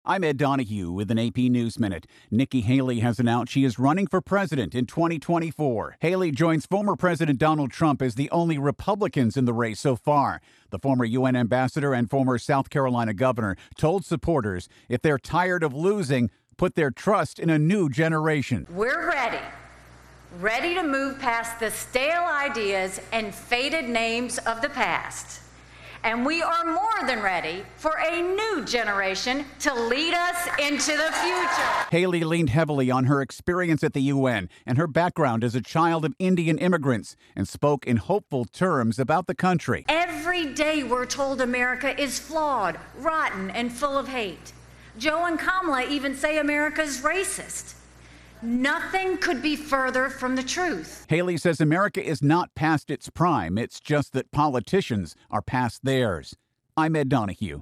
I'm Ed Donahue with an AP News Minute. Nikki Haley has announced she is running for president in 2024. Haley joins former President Donald Trump as the only Republicans in the race so far. The former UN ambassador and former South Carolina governor told supporters if they're tired of losing, put their trust in a new generation. We're ready to move past the stale ideas and faded names of the past. And we are more than ready for a new generation to lead us into the future. Haley leaned heavily on her experience at the UN and her background as a child of Indian immigrants and spoke in hopeful terms about the country. Every day we're told America is flawed, rotten, and full of hate. Joe and Kamala even say America's racist. Nothing could be further from the truth. Haley says America is not past its prime. It's just that politicians are past theirs. I'm Ed Donahue.